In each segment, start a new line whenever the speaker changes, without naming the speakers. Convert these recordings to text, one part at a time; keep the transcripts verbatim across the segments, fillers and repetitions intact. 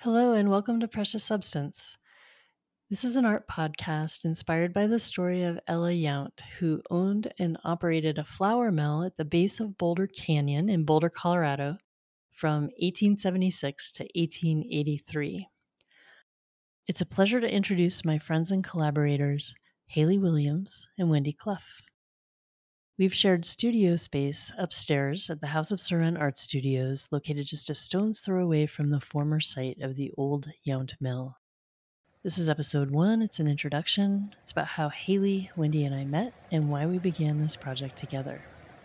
Hello, and welcome to Precious Substance. This is an art podcast inspired by the story of Ella Yount, who owned and operated a flour mill at the base of Boulder Canyon in Boulder, Colorado from eighteen seventy-six to eighteen eighty-three. It's a pleasure to introduce my friends and collaborators, Haley Williams and Wendy Clough. We've shared studio space upstairs at the House of Surin Art Studios, located just a stone's throw away from the former site of the old Yount Mill. This is episode one. It's an introduction. It's about how Haley, Wendy, and I met and why we began this project together.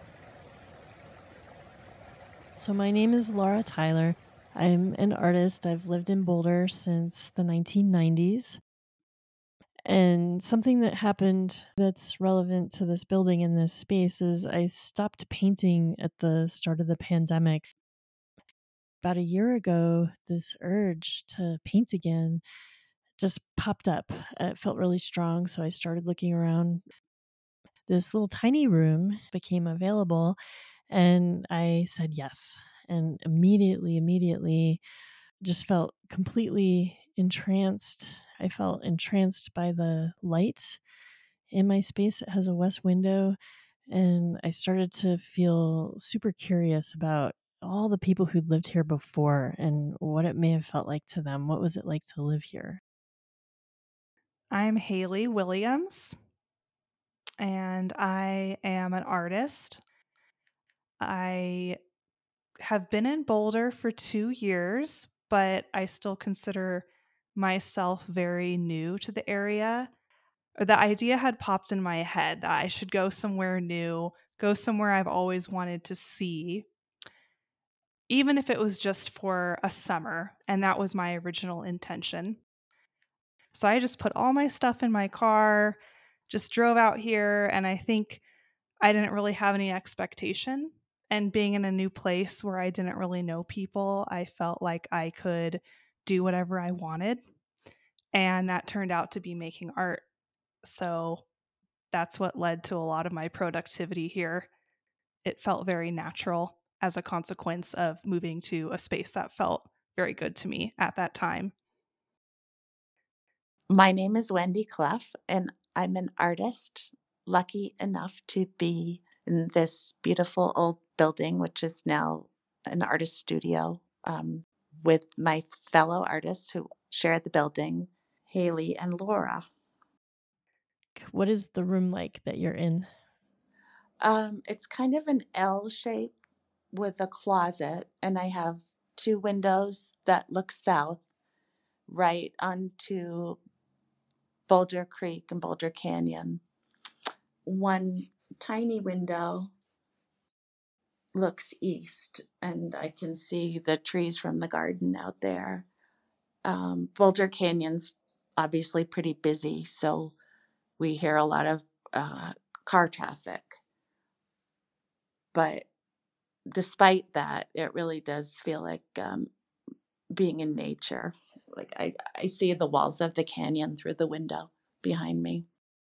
So my name is Laura Tyler. I'm an artist. I've lived in Boulder since the nineteen nineties. And something that happened that's relevant to this building and this space is I stopped painting at the start of the pandemic. About a year ago, this urge to paint again just popped up. It felt really strong, so I started looking around. This little tiny room became available, and I said yes. And immediately, immediately just felt completely entranced. I felt entranced by the light in my space. It has a west window, and I started to feel super curious about all the people who'd lived here before and what it may have felt like to them. What was it like to live here?
I'm Haley Williams, and I am an artist. I have been in Boulder for two years, but I still consider myself very new to the area. The idea had popped in my head that I should go somewhere new, go somewhere I've always wanted to see, even if it was just for a summer, and that was my original intention. So I just put all my stuff in my car, just drove out here, and I think I didn't really have any expectation. And being in a new place where I didn't really know people, I felt like I could do whatever I wanted. And that turned out to be making art. So that's what led to a lot of my productivity here. It felt very natural as a consequence of moving to a space that felt very good to me at that time.
My name is Wendy Clough, and I'm an artist, lucky enough to be in this beautiful old building, which is now an artist studio, um, with my fellow artists who share the building, Haley and Laura.
What is the room like that you're in?
Um, it's kind of an L shape with a closet, and I have two windows that look south right onto Boulder Creek and Boulder Canyon. One tiny window looks east, and I can see the trees from the garden out there. Um, Boulder Canyon's obviously pretty busy, so we hear a lot of uh, car traffic. But despite that, it really does feel like um, being in nature. Like I, I see the walls of the canyon through the window behind me.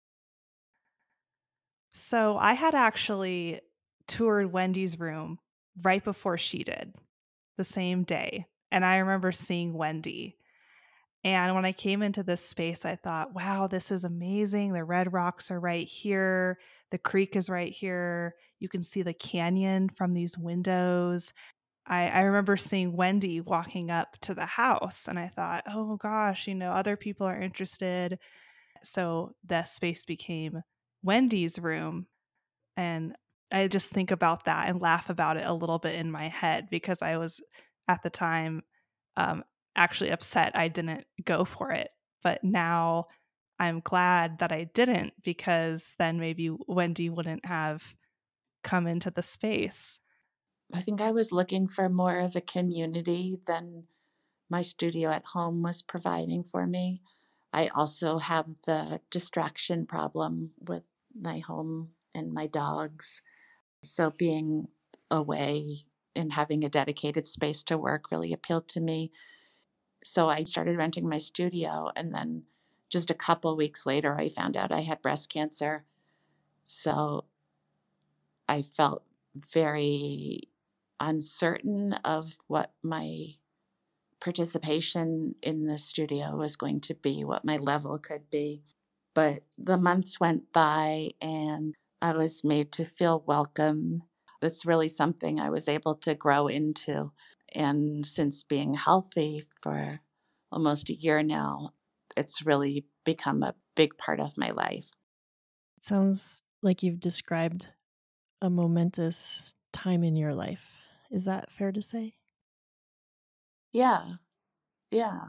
So I had actually toured Wendy's room right before she did, the same day. And I remember seeing Wendy. And when I came into this space, I thought, wow, this is amazing. The red rocks are right here. The creek is right here. You can see the canyon from these windows. I, I remember seeing Wendy walking up to the house, and I thought, oh gosh, you know, other people are interested. So that space became Wendy's room. And I just think about that and laugh about it a little bit in my head because I was at the time um, actually upset I didn't go for it. But now I'm glad that I didn't because then maybe Wendy wouldn't have come into the space.
I think I was looking for more of a community than my studio at home was providing for me. I also have the distraction problem with my home and my dogs. So being away and having a dedicated space to work really appealed to me. So I started renting my studio, and then just a couple weeks later, I found out I had breast cancer. So I felt very uncertain of what my participation in the studio was going to be, what my level could be. But the months went by and I was made to feel welcome. It's really something I was able to grow into. And since being healthy for almost a year now, it's really become a big part of my life.
It sounds like you've described a momentous time in your life. Is that fair to say?
Yeah, yeah,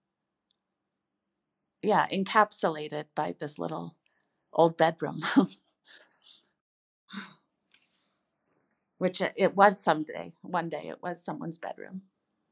yeah, encapsulated by this little old bedroom, which it, it was someday. One day it was someone's bedroom.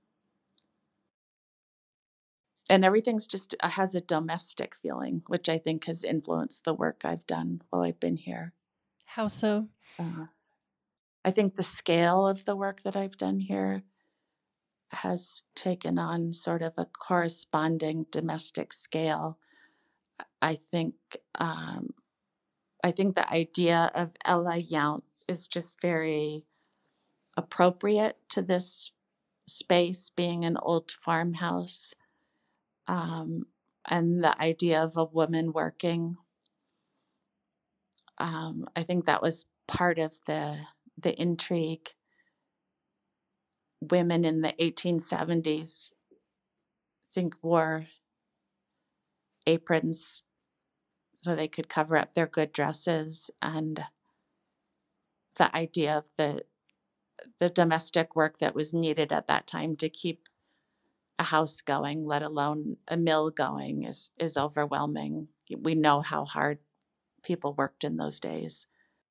And everything's just uh, has a domestic feeling, which I think has influenced the work I've done while I've been here.
How so?
Uh, I think the scale of the work that I've done here has taken on sort of a corresponding domestic scale. I think um, I think the idea of Ella Yount is just very appropriate to this space, being an old farmhouse, um, and the idea of a woman working. Um, I think that was part of the the intrigue. Women in the eighteen seventies, I think, wore aprons so they could cover up their good dresses, and the idea of the the domestic work that was needed at that time to keep a house going, let alone a mill going, is is overwhelming. We know how hard people worked in those days.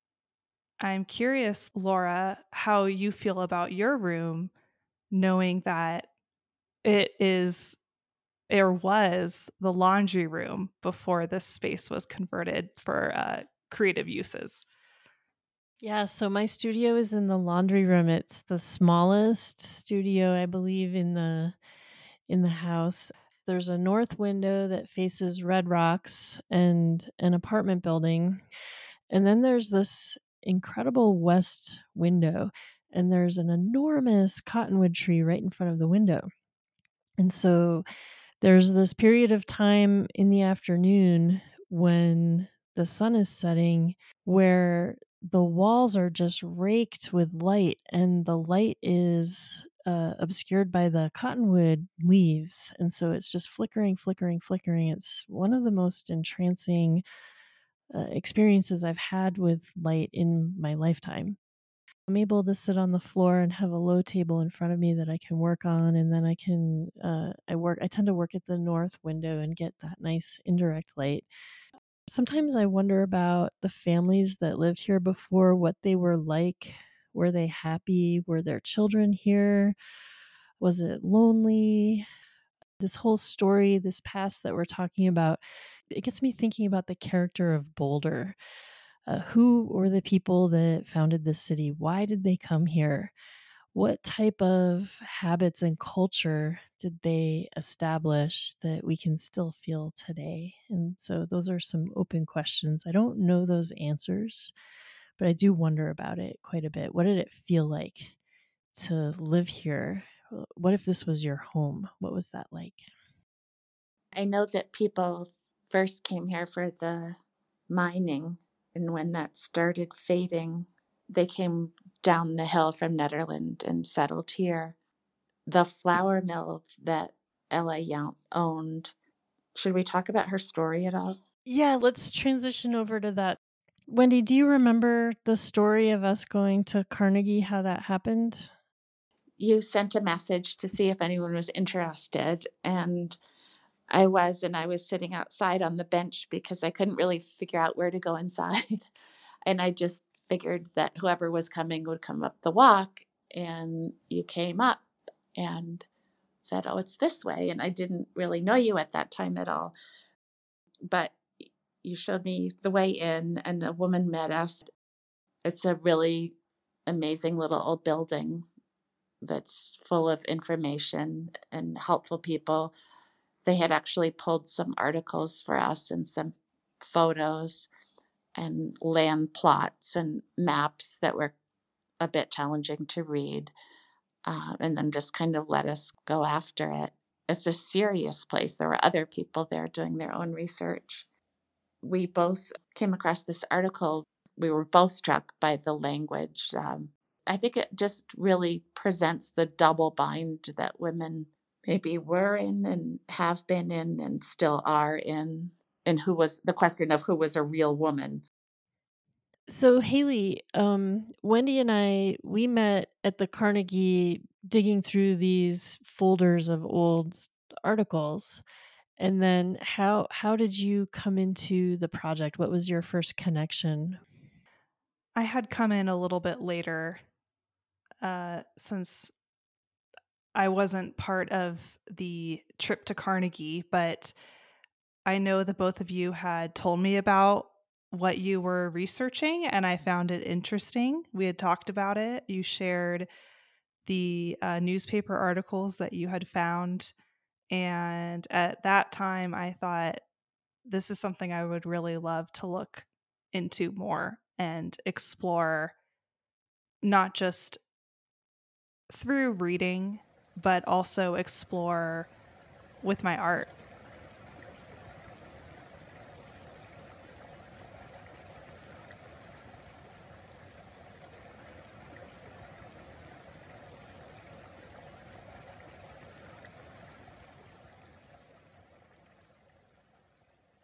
I'm curious, Laura, how you feel about your room, knowing that it is or was the laundry room before this space was converted for uh, creative uses.
Yeah, so my studio is in the laundry room. It's the smallest studio, I believe, in the in the house. There's a north window that faces Red Rocks and an apartment building. And then there's this incredible west window, and there's an enormous cottonwood tree right in front of the window. And so there's this period of time in the afternoon when the sun is setting where the walls are just raked with light, and the light is uh, obscured by the cottonwood leaves. And so it's just flickering, flickering, flickering. It's one of the most entrancing uh, experiences I've had with light in my lifetime. I'm able to sit on the floor and have a low table in front of me that I can work on, and then I can uh, I work. I tend to work at the north window and get that nice indirect light. Sometimes I wonder about the families that lived here before, what they were like. Were they happy? Were their children here? Was it lonely? This whole story, this past that we're talking about, it gets me thinking about the character of Boulder. Uh, who were the people that founded this city? Why did they come here? What type of habits and culture did they establish that we can still feel today? And so those are some open questions. I don't know those answers, but I do wonder about it quite a bit. What did it feel like to live here? What if this was your home? What was that like?
I know that people first came here for the mining, and when that started fading, they came down the hill from Netherland and settled here. The flour mill that Ella Yount owned, should we talk about her story at all?
Yeah, let's transition over to that. Wendy, do you remember the story of us going to Carnegie, how that happened?
You sent a message to see if anyone was interested, and I was, and I was sitting outside on the bench because I couldn't really figure out where to go inside. And I just figured that whoever was coming would come up the walk, and you came up and said, "Oh, it's this way." And I didn't really know you at that time at all, but you showed me the way in, and a woman met us. It's a really amazing little old building that's full of information and helpful people. They had actually pulled some articles for us and some photos and land plots and maps that were a bit challenging to read. uh, and then just kind of let us go after it. It's a serious place. There were other people there doing their own research. We both came across this article. We were both struck by the language. Um, I think it just really presents the double bind that women maybe were in and have been in and still are in, and who was the question of who was a real woman.
So Haley, um, Wendy and I, we met at the Carnegie digging through these folders of old articles. And then how how did you come into the project? What was your first connection?
I had come in a little bit later, uh, since I wasn't part of the trip to Carnegie, but I know that both of you had told me about what you were researching, and I found it interesting. We had talked about it. You shared the uh, newspaper articles that you had found. And at that time, I thought this is something I would really love to look into more and explore, not just through reading, but also explore with my art.